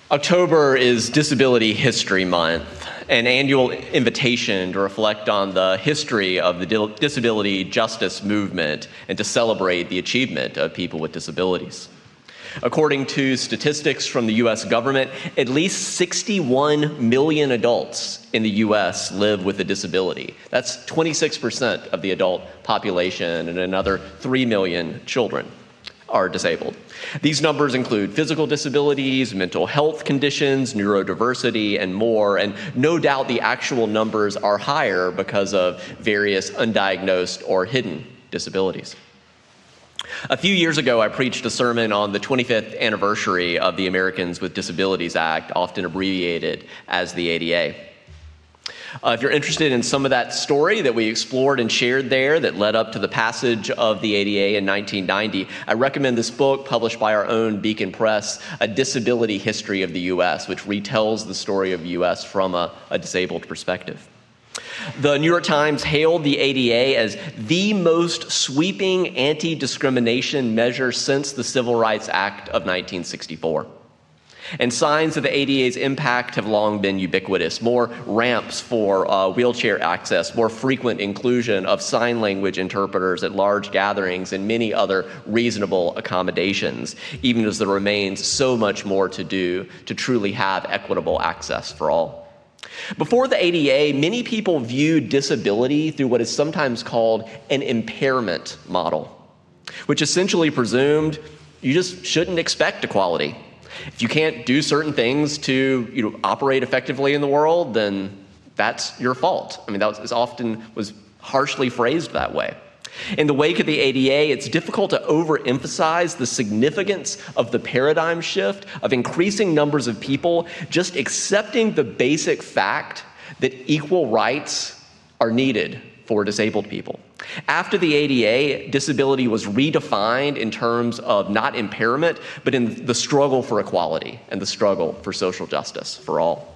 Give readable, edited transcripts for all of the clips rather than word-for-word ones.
October is Disability History Month, an annual invitation to reflect on the history of the disability justice movement and to celebrate the achievement of people with disabilities. According to statistics from the U.S. government, at least 61 million adults in the U.S. live with a disability. That's 26% of the adult population, and another 3 million children are disabled. These numbers include physical disabilities, mental health conditions, neurodiversity, and more, and no doubt the actual numbers are higher because of various undiagnosed or hidden disabilities. A few years ago, I preached a sermon on the 25th anniversary of the Americans with Disabilities Act, often abbreviated as the ADA. If you're interested in some of that story that we explored and shared there that led up to the passage of the ADA in 1990, I recommend this book published by our own Beacon Press, A Disability History of the U.S., which retells the story of the U.S. from a disabled perspective. The New York Times hailed the ADA as the most sweeping anti-discrimination measure since the Civil Rights Act of 1964. And signs of the ADA's impact have long been ubiquitous. More ramps for wheelchair access, more frequent inclusion of sign language interpreters at large gatherings, and many other reasonable accommodations, even as there remains so much more to do to truly have equitable access for all. Before the ADA, many people viewed disability through what is sometimes called an impairment model, which essentially presumed you just shouldn't expect equality. If you can't do certain things to operate effectively in the world, then that's your fault. I mean, that was harshly phrased that way. In the wake of the ADA, it's difficult to overemphasize the significance of the paradigm shift of increasing numbers of people just accepting the basic fact that equal rights are needed for disabled people. After the ADA, disability was redefined in terms of not impairment, but in the struggle for equality and the struggle for social justice for all.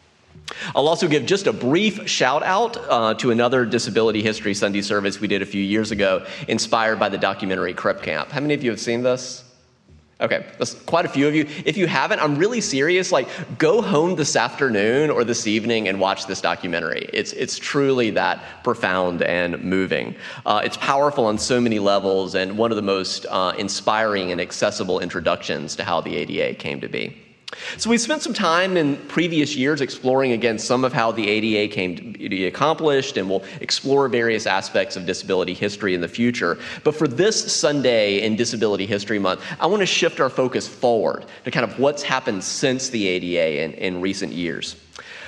I'll also give just a brief shout out to another Disability History Sunday service we did a few years ago, inspired by the documentary Crip Camp. How many of you have seen this? Okay, that's quite a few of you. If you haven't, I'm really serious. Go home this afternoon or this evening and watch this documentary. It's truly that profound and moving. It's powerful on so many levels and one of the most inspiring and accessible introductions to how the ADA came to be. So we spent some time in previous years exploring again some of how the ADA came to be accomplished, and we'll explore various aspects of disability history in the future. But for this Sunday in Disability History Month, I want to shift our focus forward to kind of what's happened since the ADA in recent years.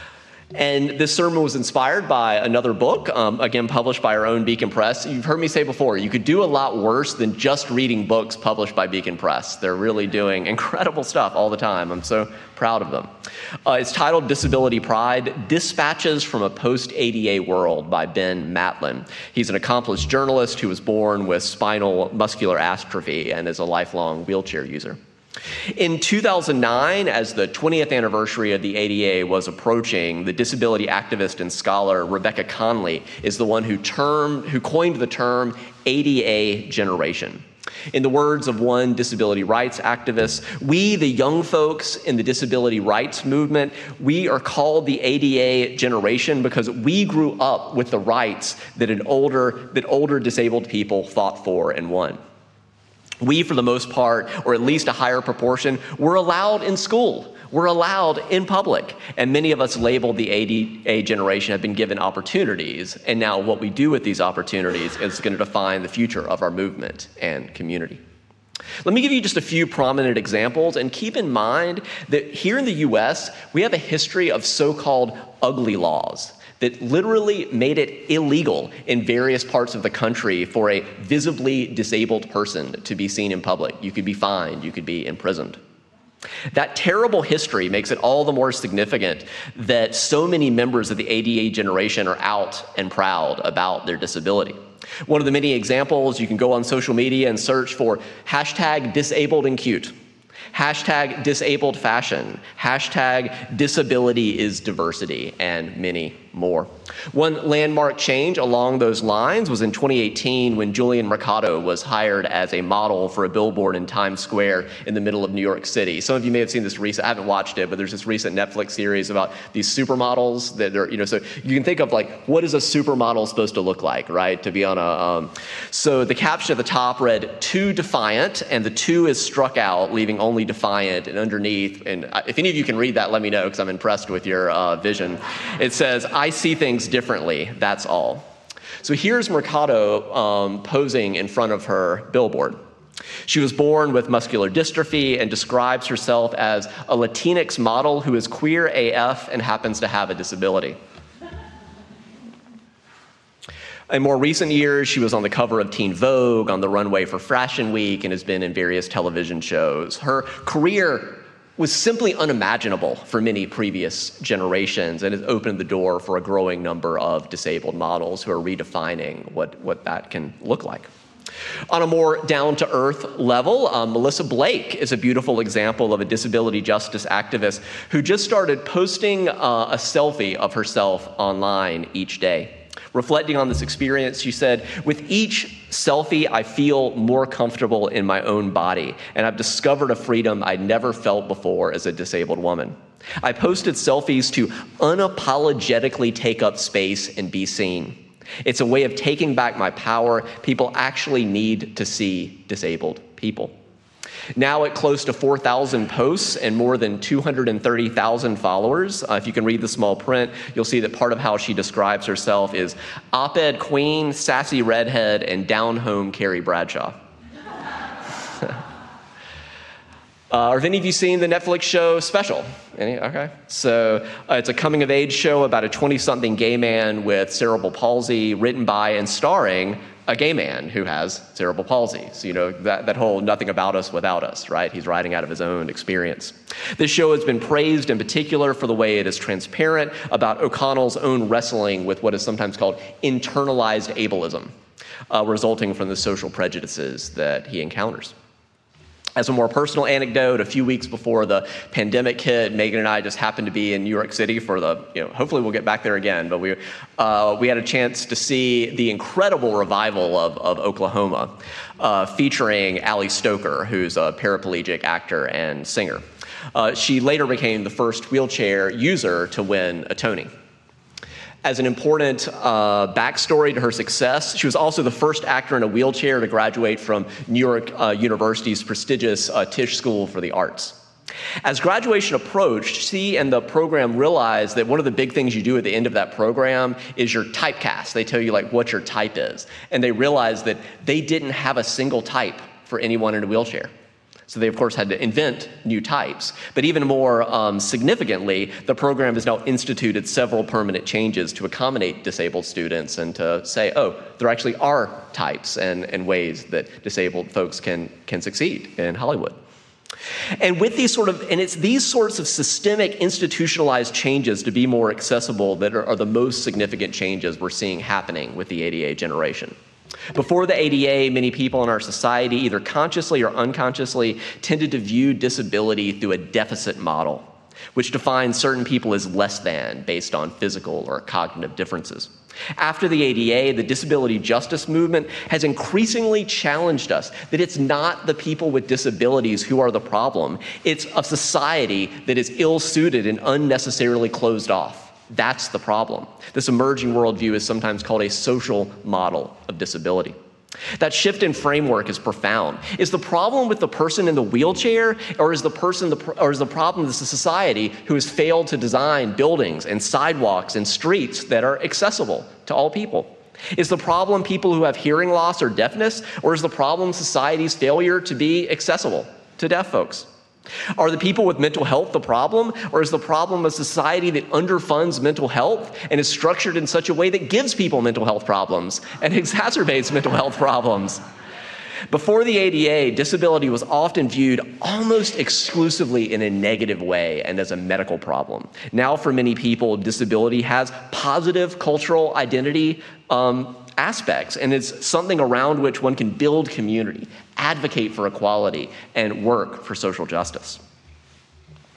And this sermon was inspired by another book, again, published by our own Beacon Press. You've heard me say before, you could do a lot worse than just reading books published by Beacon Press. They're really doing incredible stuff all the time. I'm so proud of them. It's titled Disability Pride, Dispatches from a Post-ADA World by Ben Matlin. He's an accomplished journalist who was born with spinal muscular atrophy and is a lifelong wheelchair user. In 2009, as the 20th anniversary of the ADA was approaching, the disability activist and scholar Rebecca Conley is the one who coined the term ADA generation. In the words of one disability rights activist, we, the young folks in the disability rights movement, we are called the ADA generation because we grew up with the rights that older disabled people fought for and won. We, for the most part, or at least a higher proportion, were allowed in school. We're allowed in public. And many of us labeled the ADA generation have been given opportunities. And now what we do with these opportunities is going to define the future of our movement and community. Let me give you just a few prominent examples, and keep in mind that here in the U.S., we have a history of so-called ugly laws that literally made it illegal in various parts of the country for a visibly disabled person to be seen in public. You could be fined, you could be imprisoned. That terrible history makes it all the more significant that so many members of the ADA generation are out and proud about their disability. One of the many examples, you can go on social media and search for #DisabledAndCute. #disabled fashion, #disability is diversity, and many more. One landmark change along those lines was in 2018 when Julian Mercado was hired as a model for a billboard in Times Square in the middle of New York City. Some of you may have seen this recent, I haven't watched it, but there's this recent Netflix series about these supermodels that are, so you can think of like, what is a supermodel supposed to look like, right? To be on a, so the caption at the top read, "Too defiant," and the "too" is struck out, leaving only defiant, and underneath, and if any of you can read that, let me know, because I'm impressed with your vision. It says, "I see things differently, that's all." So here's Mercado posing in front of her billboard. She was born with muscular dystrophy and describes herself as a Latinx model who is queer AF and happens to have a disability. In more recent years, she was on the cover of Teen Vogue, on the runway for Fashion Week, and has been in various television shows. Her career was simply unimaginable for many previous generations and has opened the door for a growing number of disabled models who are redefining what that can look like. On a more down-to-earth level, Melissa Blake is a beautiful example of a disability justice activist who just started posting a selfie of herself online each day. Reflecting on this experience, she said, "With each selfie, I feel more comfortable in my own body, and I've discovered a freedom I'd never felt before as a disabled woman. I posted selfies to unapologetically take up space and be seen. It's a way of taking back my power. People actually need to see disabled people." Now at close to 4,000 posts and more than 230,000 followers, if you can read the small print, you'll see that part of how she describes herself is op-ed queen, sassy redhead, and down-home Carrie Bradshaw. Have any of you seen the Netflix show Special? Any? Okay. So it's a coming-of-age show about a 20-something gay man with cerebral palsy, written by and starring a gay man who has cerebral palsy. So, that whole nothing about us without us, right? He's writing out of his own experience. This show has been praised in particular for the way it is transparent about O'Connell's own wrestling with what is sometimes called internalized ableism, resulting from the social prejudices that he encounters. As a more personal anecdote, a few weeks before the pandemic hit, Megan and I just happened to be in New York City for the, hopefully we'll get back there again, but we had a chance to see the incredible revival of Oklahoma, featuring Ali Stoker, who's a paraplegic actor and singer. She later became the first wheelchair user to win a Tony. As an important backstory to her success, she was also the first actor in a wheelchair to graduate from New York University's prestigious Tisch School for the Arts. As graduation approached, she and the program realized that one of the big things you do at the end of that program is your typecast. They tell you what your type is. And they realized that they didn't have a single type for anyone in a wheelchair. So they, of course, had to invent new types. But even more significantly, the program has now instituted several permanent changes to accommodate disabled students and to say, oh, there actually are types and ways that disabled folks can succeed in Hollywood. And with it's these sorts of systemic institutionalized changes to be more accessible that are the most significant changes we're seeing happening with the ADA generation. Before the ADA, many people in our society, either consciously or unconsciously, tended to view disability through a deficit model, which defines certain people as less than based on physical or cognitive differences. After the ADA, the disability justice movement has increasingly challenged us that it's not the people with disabilities who are the problem. It's a society that is ill-suited and unnecessarily closed off. That's the problem. This emerging worldview is sometimes called a social model of disability. That shift in framework is profound. Is the problem with the person in the wheelchair, or is the problem the society who has failed to design buildings and sidewalks and streets that are accessible to all people? Is the problem people who have hearing loss or deafness, or is the problem society's failure to be accessible to deaf folks? Are the people with mental health the problem, or is the problem a society that underfunds mental health and is structured in such a way that gives people mental health problems and exacerbates mental health problems? Before the ADA, disability was often viewed almost exclusively in a negative way and as a medical problem. Now, for many people, disability has positive cultural identity aspects, and it's something around which one can build community, advocate for equality, and work for social justice.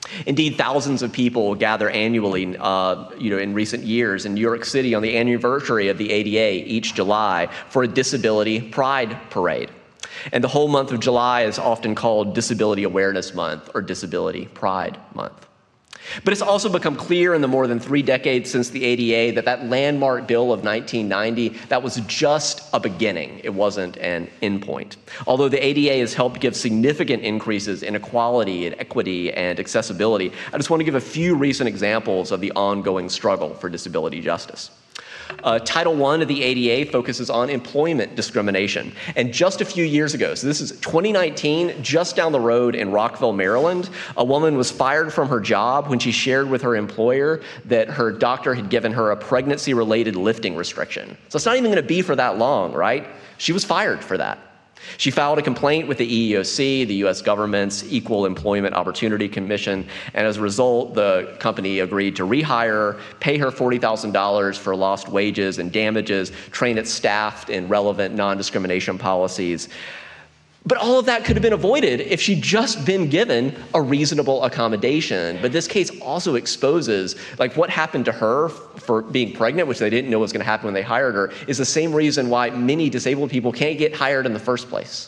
Indeed, thousands of people gather annually, in recent years in New York City on the anniversary of the ADA each July for a Disability Pride Parade. And the whole month of July is often called Disability Awareness Month or Disability Pride Month. But it's also become clear in the more than 3 decades since the ADA that landmark bill of 1990, that was just a beginning. It wasn't an endpoint. Although the ADA has helped give significant increases in equality and equity and accessibility, I just want to give a few recent examples of the ongoing struggle for disability justice. Title I of the ADA focuses on employment discrimination. And just a few years ago, so this is 2019, just down the road in Rockville, Maryland, a woman was fired from her job when she shared with her employer that her doctor had given her a pregnancy-related lifting restriction. So it's not even going to be for that long, right? She was fired for that. She filed a complaint with the EEOC, the U.S. government's Equal Employment Opportunity Commission, and as a result, the company agreed to rehire her, pay her $40,000 for lost wages and damages, train its staff in relevant non-discrimination policies. But all of that could have been avoided if she'd just been given a reasonable accommodation. But this case also exposes, what happened to her for being pregnant, which they didn't know was going to happen when they hired her, is the same reason why many disabled people can't get hired in the first place.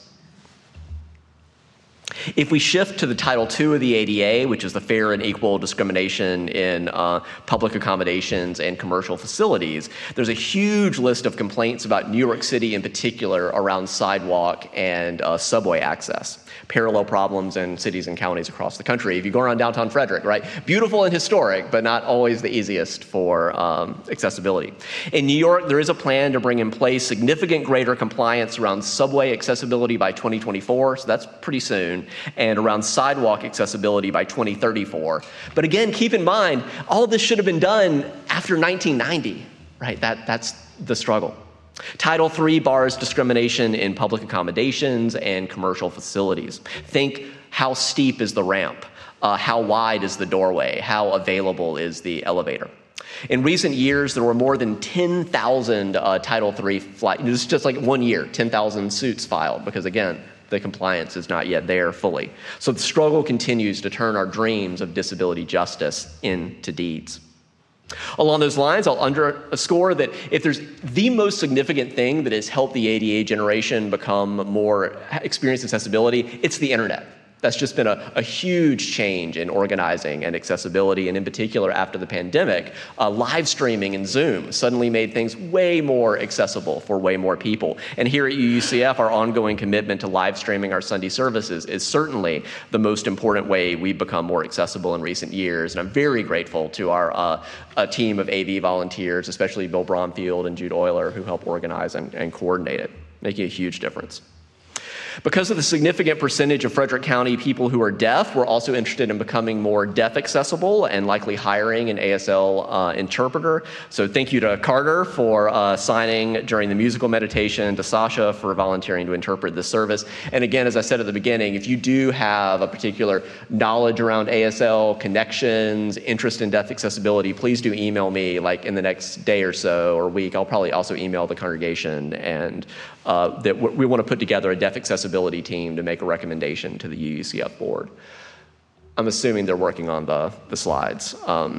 If we shift to the Title II of the ADA, which is the fair and equal discrimination in public accommodations and commercial facilities, there's a huge list of complaints about New York City in particular around sidewalk and subway access. Parallel problems in cities and counties across the country. If you go around downtown Frederick, right? Beautiful and historic, but not always the easiest for accessibility. In New York, there is a plan to bring in place significant greater compliance around subway accessibility by 2024, so that's pretty soon, and around sidewalk accessibility by 2034. But again, keep in mind, all of this should have been done after 1990, right? That's the struggle. Title III bars discrimination in public accommodations and commercial facilities. Think, how steep is the ramp? How wide is the doorway? How available is the elevator? In recent years, there were more than 10,000 Title III flights. This is just like 1 year, 10,000 suits filed, because again, the compliance is not yet there fully. So the struggle continues to turn our dreams of disability justice into deeds. Along those lines, I'll underscore that if there's the most significant thing that has helped the ADA generation become more experience accessibility, it's the internet. That's just been a huge change in organizing and accessibility, and in particular after the pandemic, live streaming and Zoom suddenly made things way more accessible for way more people. And here at UUCF, our ongoing commitment to live streaming our Sunday services is certainly the most important way we've become more accessible in recent years. And I'm very grateful to our team of AV volunteers, especially Bill Bromfield and Jude Euler, who help organize and coordinate it, making a huge difference. Because of the significant percentage of Frederick County people who are deaf, we're also interested in becoming more deaf accessible and likely hiring an ASL interpreter. So thank you to Carter for signing during the musical meditation, to Sasha for volunteering to interpret this service. And again, as I said at the beginning, if you do have a particular knowledge around ASL, connections, interest in deaf accessibility, please do email me in the next day or so or week. I'll probably also email the congregation, and that we want to put together a deaf accessibility team to make a recommendation to the UUCF board. I'm assuming they're working on the slides.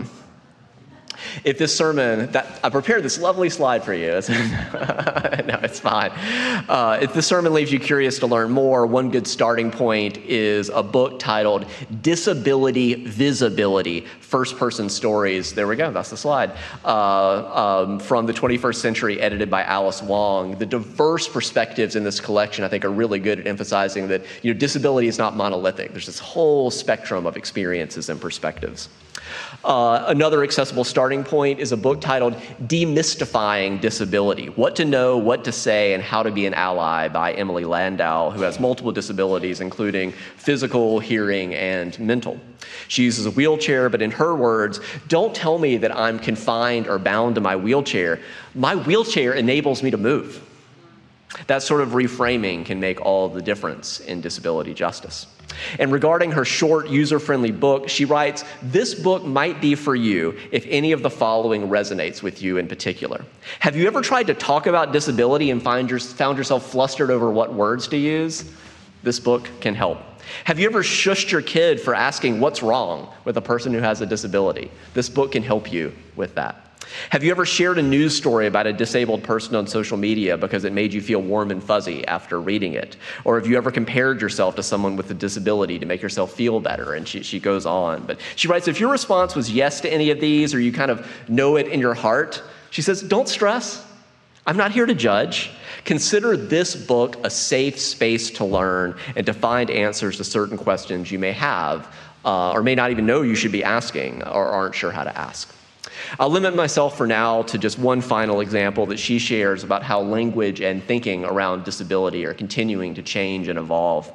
If this sermon, I prepared this lovely slide for you. No, it's fine. If this sermon leaves you curious to learn more, one good starting point is a book titled Disability Visibility, First-Person Stories. There we go, that's the slide. From the 21st century, edited by Alice Wong. The diverse perspectives in this collection, I think, are really good at emphasizing that disability is not monolithic. There's this whole spectrum of experiences and perspectives. Another accessible starting point is a book titled Demystifying Disability, What to Know, What to Say, and How to Be an Ally by Emily Landau, who has multiple disabilities, including physical, hearing, and mental. She uses a wheelchair, but in her words, don't tell me that I'm confined or bound to my wheelchair. My wheelchair enables me to move. That sort of reframing can make all the difference in disability justice. And regarding her short, user-friendly book, she writes, this book might be for you if any of the following resonates with you in particular. Have you ever tried to talk about disability and found yourself flustered over what words to use? This book can help. Have you ever shushed your kid for asking what's wrong with a person who has a disability? This book can help you with that. Have you ever shared a news story about a disabled person on social media because it made you feel warm and fuzzy after reading it? Or have you ever compared yourself to someone with a disability to make yourself feel better? And she goes on. But she writes, if your response was yes to any of these, or you kind of know it in your heart, she says, don't stress. I'm not here to judge. Consider this book a safe space to learn and to find answers to certain questions you may have or may not even know you should be asking or aren't sure how to ask. I'll limit myself for now to just one final example that she shares about how language and thinking around disability are continuing to change and evolve.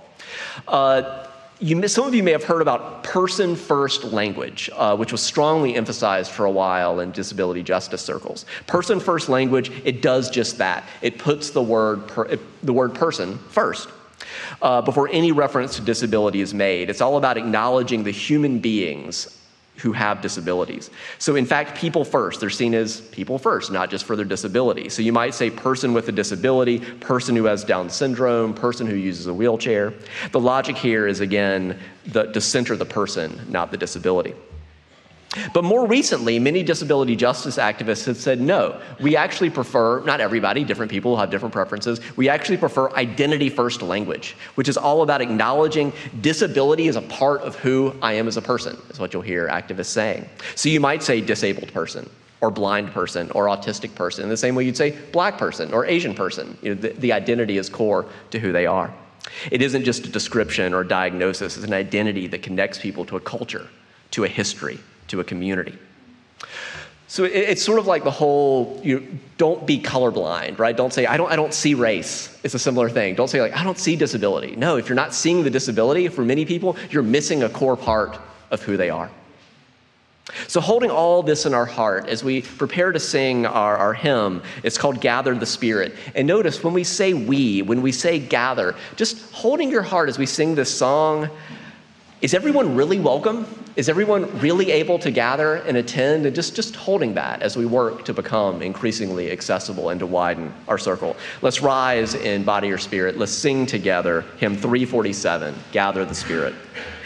Some of you may have heard about person-first language, which was strongly emphasized for a while in disability justice circles. Person-first language, it does just that. It puts the word person first. Before any reference to disability is made. It's all about acknowledging the human beings who have disabilities. So in fact, people first, they're seen as people first, not just for their disability. So you might say person with a disability, person who has Down syndrome, person who uses a wheelchair. The logic here is, again, to center the person, not the disability. But more recently, many disability justice activists have said, no, we actually prefer, not everybody, different people have different preferences, we actually prefer identity-first language, which is all about acknowledging disability as a part of who I am as a person, is what you'll hear activists saying. So you might say disabled person, or blind person, or autistic person, in the same way you'd say black person, or Asian person. The identity is core to who they are. It isn't just a description or diagnosis, it's an identity that connects people to a culture, to a history, to a community. So it's sort of like the whole, don't be colorblind, right? Don't say, I don't see race. It's a similar thing. Don't say, I don't see disability. No, if you're not seeing the disability, for many people, you're missing a core part of who they are. So holding all this in our heart as we prepare to sing our hymn, it's called Gather the Spirit. And notice when we say when we say gather, just holding your heart as we sing this song, is everyone really welcome? Is everyone really able to gather and attend? And just holding that as we work to become increasingly accessible and to widen our circle. Let's rise in body or spirit. Let's sing together hymn 347, Gather the Spirit.